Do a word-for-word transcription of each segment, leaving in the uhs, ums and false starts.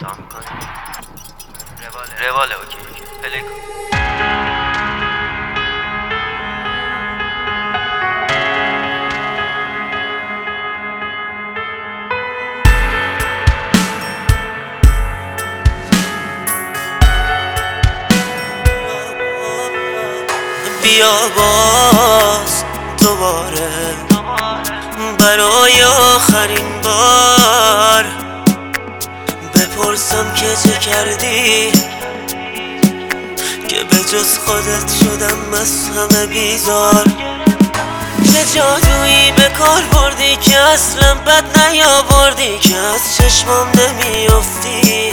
چیکار میکنی؟ رواله رواله اوکی پلی کن. بیا باز دوباره برای آخرین بار بپرسم که چه کردی که به جز خودت شدم از همه بیزار. چه جادویی به کار بردی که اصلا بد نیاوردی که از چشمام نمیافتی.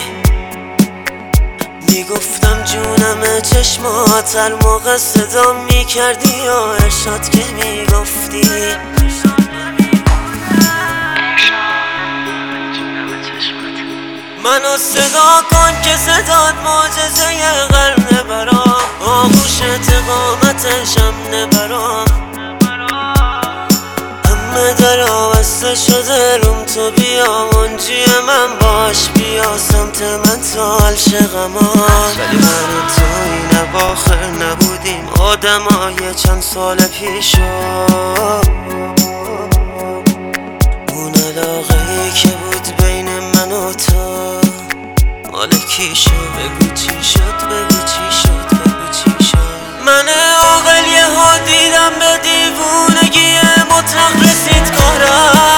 میگفتم جونم چشمات هر موقع صدا میکردی یا ارشاد که میگفتی منو صدا کن که صدات معجزه قرنه برام، آغوش قامتشم نبرام. همه در بسته شده روم تو بیا منجی من باش، بیا سمت من تا عشقمان. ولی من و تو این اواخر نبودیم آدمای چند سال پیشو. اون علاقه‌ای که بود بین من و تو مال کی شد؟ بگو چی شد؟ بگو چی شد؟ بگو چی شد؟ من عاقل یهو دیدم به دیوونگی مطلق رسید کارم.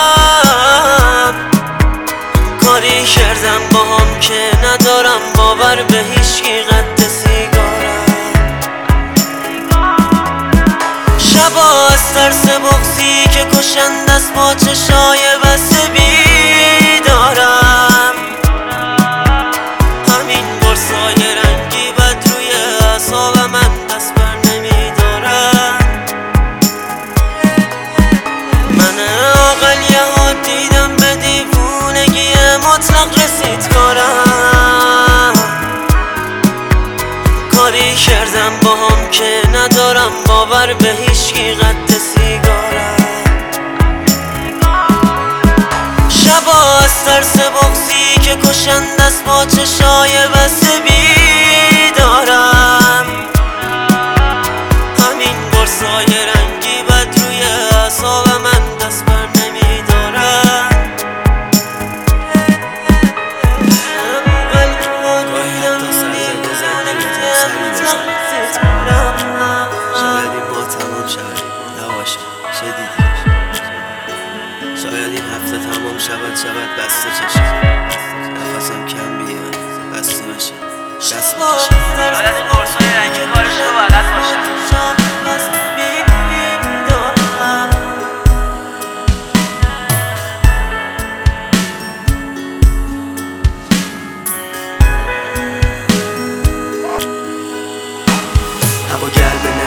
کاری کردم با هم که ندارم باور به هیچکی قد سیگارم. شبا از ترس بغضی که کشند است با چشای بسته بیدارم. همین برسای رنگی بد روی اعصاب من دست بر نمیدارم. من عاقل یهو دیدم به دیوونگی مطلق رسید کارم. کاری کردم با هم که ندارم باور به هیچکی قد سیگارم. شبا از ترس بغضی که کشند است با چشای بسته بیدارم. همین برسای رنگی بد روی اعصاب من دست بر نمیدارم. شاید این ما تمام شود نباشه، چه دیدی؟ شاید این هفته تمام شود شود بسته چشم، نفسم کم بیاد بسته بشه دست بکشم. شاید این قرصای رنگی کارش رو بلد باشم. هوا گرمه نه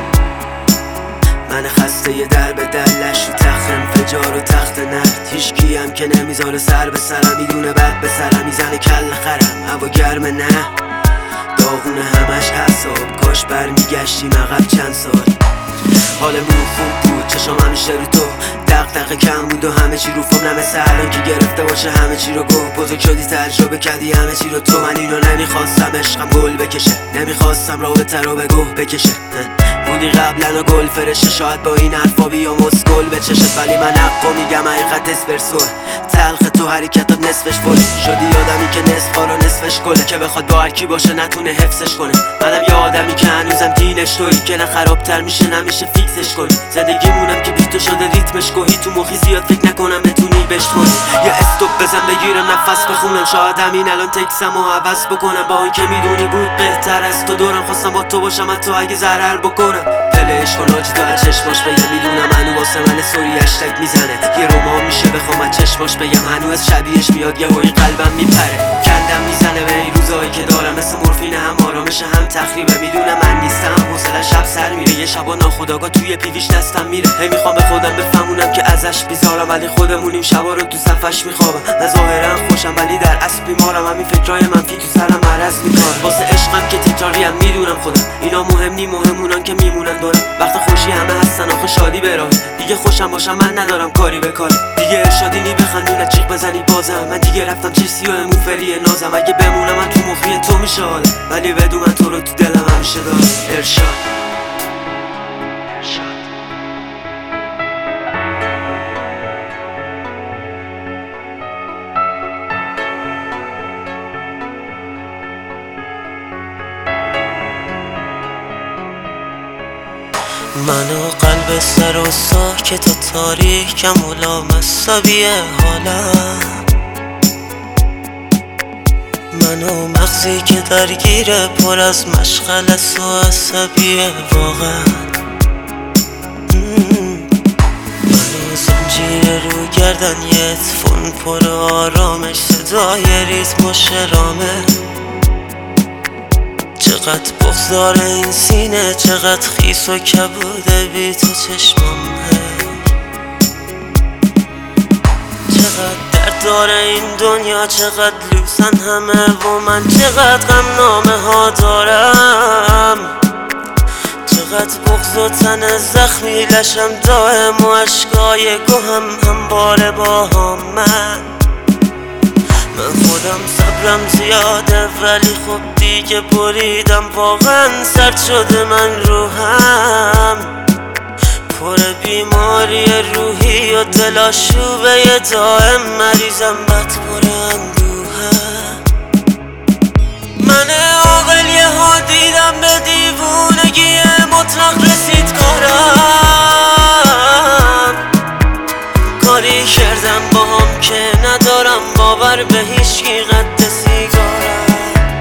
من خسته یه در به دلش رو تخت انفجار و تخت نرد. هیچ کیم که نمیذاره سر به سرم میدونه بد به سرم میزنه کل خرم. هوا گرمه نه داغونه همش حساب، کاش برمیگشتیم عقب چند سال. حالمون خوب بود چشام همیشه رو تو، دغدغه کم بود و همه چی رو فهم. نه مثل الان که گرفته باشه همه چی رو گفت. بزرگ شدی تجربه کردی همه چی رو تو. من اینو نمیخواستم عشقم گل بکشه، نمیخواستم رابطه رو به گوه بکشه. بودی قبلا و گل فرشه، شاید با این حرفا بیا مسکل به چشت. ولی من حقا میگم حقیقت اسپرسوه، تلخ تو حرکتات نصفش فله. شدی آدمی که نصف کارو نصفش گله، که بخواد با هرکی باشه نتونه حفظش کنه. منم یه آدمی که هنوزم دینش تویی، که نه خرابتر میشه نمیشه فیکسش کنی. زندگیمونم که بی تو شده ریتمش گوهی، تو مخی زیاد فکر نکنم بتونی بشتونی. یه استوب بزن بگیرم نفس بخونم، شاید همین الان تکسم و عوض بکنم. با این که میدونی بود بهتر از تو دورم، خواستم با تو باشم حتی اگه ضرر بکنم. پلش کن آجی تا از چشماش بگم، میدونم هنو واسه من سوری اشتک میزنه. یه رومان میشه بخوام از چشماش بگم، هنو از شبیهش میاد یه هایی قلبم میپره. کندم میزنه به این روزایی که دارم، مثل مورفین هم آرامش هم تخریبه. میدونم من نیستم حوصله شب سر میره، یه شبا ناخداگاه توی پیویش دستم میره. هی میخوام به خودم بفهمونم که ازش ازش بیزارم، ولی خودمونیم شبا رو تو صفش میخوابم. من ظاهرا خوشم ولی در اصل بیمارم، همین فکرای منفی تو سرم مرض میکنم. واسه عشقم که تکراریم میدونم خودم، اینا مهم نی، مهمونن که میمونن دورم. وقت خوشی همه هستن آخه شادی براه، دیگه خوشم باشم من ندارم کاری به کار. دیگه ارشادی نی بخندی نه چیق بزنی بازم، من دیگه رفتم چرسی و امو فری نازم. اگه بمونم من تو مخی تو میشه حالا، ولی بدون من تو رو تو دلم همیشه دارم. ارشاد من و قلب سر و ساکت و تاریکم و لامصبی حالم، من و مغزی که درگیره پر از مشغله و عصبیه واقعا. من و زنجیر رو گردن یه تفون پر آرامش، صدای ریتم و شرامه. چقدر بغضار این سینه، چقدر خیس و کبوده بی تو چشمامه. چقدر درد داره این دنیا، چقدر لوسن همه و من چقدر غم نامه ها دارم. چقدر بغض و تن زخمی لشم دائم و عشقای گوهم همواره با هم. من من خودم صبرم زیاده ولی خب دیگه بریدم، واقعا سرد شده من روحم، پر بیماری روحی و دلاشوبه دائم، مریضم بد پر اندوهم. من عاقل یه ها دیدم به دیوونگی مطلق رسید کارم، کاری کردم با هم که ندارم باور به هیچکی قد سیگارم.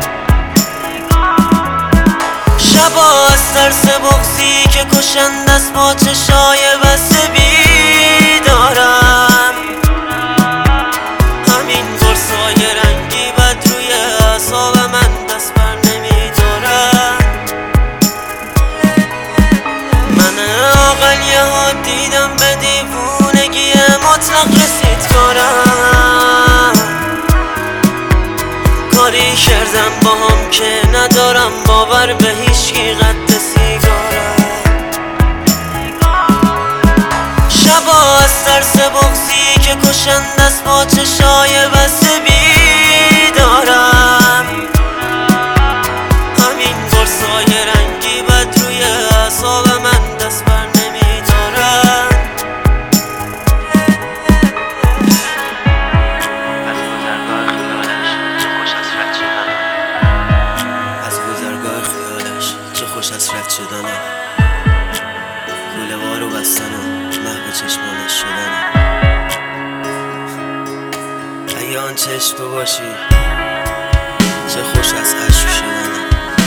شبا از ترس بغضی که کشند است با چشای بسته بیدارم، همین قرصای رنگی بد روی اعصاب من دست بر نمیدارم. من عاقل یه ها دیدم به دیوونگی مطلق رسید کارم، کاری کردم با هم که ندارم باور به هیچکی قد سیگارم. شبا از ترس بغضی که کشند است با چشای بسته بیدارم، همین قرصای رنگی بد روی اعصاب من دست بر نمیدارم. خوش از رد شدنم، گوله وارو بستنم، محو چشمانش شدنم. اگه آن چشم تو باشی چه خوش از عشق شدنم،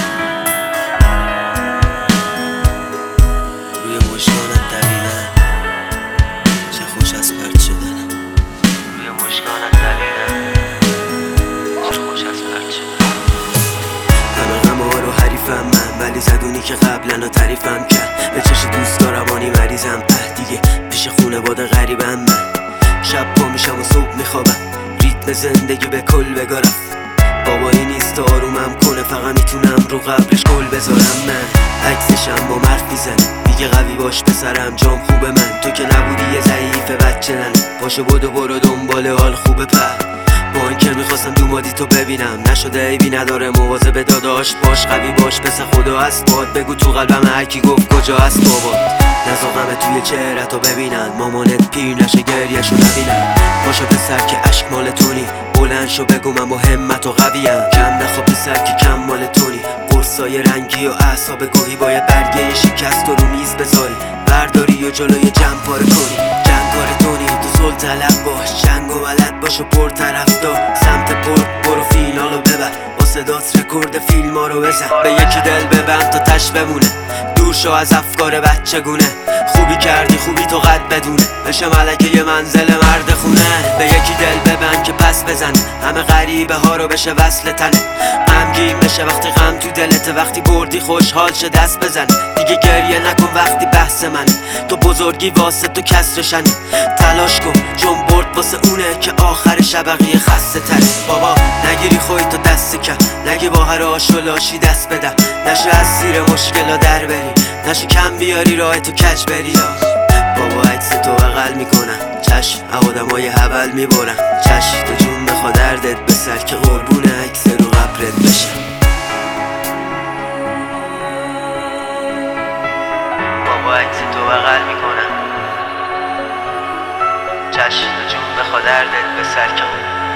روی مشکانت دویدن چه خوش از پرد شدنم، روی مشکانت دویدن چه خوش از پرد شدنم. همه غم‌ها رو حریفم من، ولی زدونی که قبلا تعریفم کرد. به چش دوست دارمانی مریضم، اه دیگه پیش خونه باد غریبم. من شب پا میشم و صبح میخوابم، ریتم زندگی به کل بگارم. بابایی نیست آرومم کنه، فقط میتونم رو قبلش گل بذارم. من عکسشم با مرد میزنه، میگه قوی باش پسرم جام خوبه. من تو که نبودی یه ضعیفه بچه ننه، پاشو بدو برو دنبال حال خوبه. پر با این که میخواستم دومادی تو ببینم، نشده عیبی نداره مواظب داداش باش، قوی باش پس خدا هست باد. بگو تو قلبم هرکی گفت کجا هست بابا، نزاقمه توی چهرتو ببینن، مامانت پیر نشه گریهشو نبینن. پاشو پسر که عشق مال تونی، بلند شو بگو من با همت و قویم. کم نخوا پسر که کم مال تونی، قرصای رنگی و اعصاب گاهی باید برگه شکست رو میز بذاری، برداری و جلوی جمع پاره کنی. جنگار تونی تو سل طلب باش، جنگ و بلد باش و پر طرف دار، سمت پرد برو فینالو ببر، با صدات رکورد فیلم ها رو بزن. به یکی دل ببند تا تش بمونه، دور شو از افکار بچگونه. خوبی کردی خوبی تو قد بدونه، بشه ملکه یه منزل مرد خونه. به یکی دل ببند که پس بزنه، همه غریبه ها رو بشه وصل تنه. غمگین بشه وقتی غم تو دلته، وقتی بردی خوشحال شه دست بزن، دیگه گریه نکن وقتی بحث منه، تو بزرگی واسه تو کسرشنه، تلاش کن چون برد واسه اونه که آخر شبقیه خسته تره. بابا نگیری خوی تو دست کم، نگی با هر آش و لاشی دست بدم، نشو از زیر مشکلا در بری، نشو کم بیاری راه تو کج بری. بابا عکس تو بغل میکنم، چشم آدمای حول میبرم، چشم تو جون بخوا دردت به سر که قربون عکس رو قبرت بشم. بابا عکس تو بغل میکنم، چشم تو جون بخوا دردت به سر که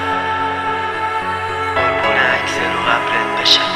قربون عکس رو قبرت بشم.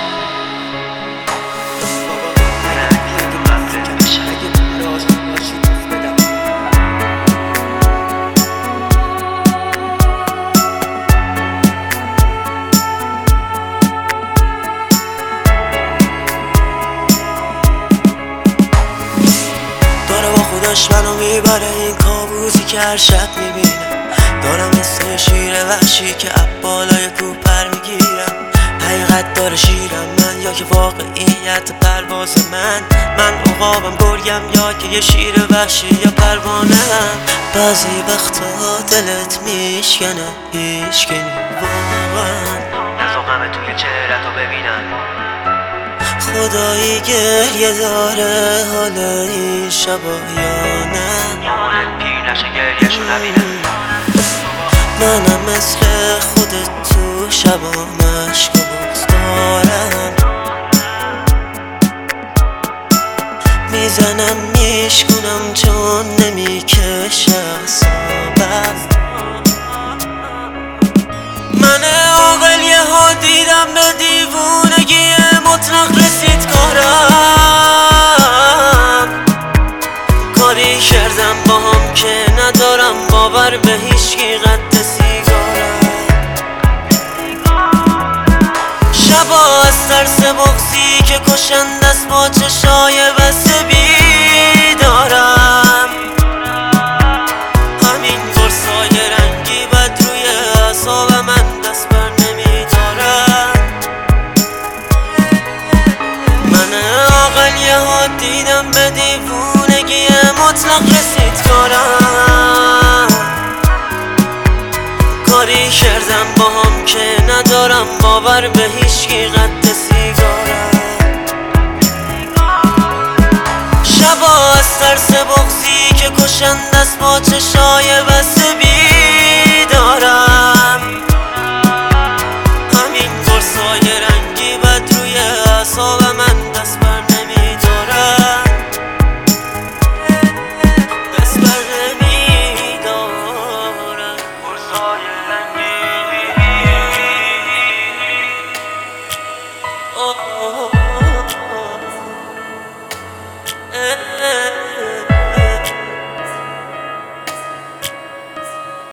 خودش منو میبره این کابوسی که هر شب میبینم، دارم مثل شیر وحشی که اب بالای کوه پر میگیرم. حقیقت داره شیرم من یا که واقعیت پرواز من، من عقابم گرگم یا که یه شیر وحشی یا پروانه هم. بعضی وقتا دلت میشکنه هیچ که واقعا نزا غم توی چهرتو ببینم، خدایی گریه داره حال این شبا یا نه، مامانت پیر نشه گریهشو نبینم. منم مثل خودت تو شبا مشک و بغض دارم، میزنم میشکنم چون نمیکشه اعصابم. من عاقل یه ها دیدم به دیوونگی مطلق رسید کارم، کاری کردم با هم که ندارم باور به هیچکی قد سیگارم. شبا از ترس بغضی که کشند است با چشای بسته بیدارم، همین قرصای رنگی بد روی اعصاب من دست بر نمیدارم. من عاقل یه ها دیدم به دیوونگی مطلق رسید کارم، کاری کردم با هم که ندارم باور به هیچکی قد سیگارم. شبا از ترس بغضی که کشند است با چشای بسته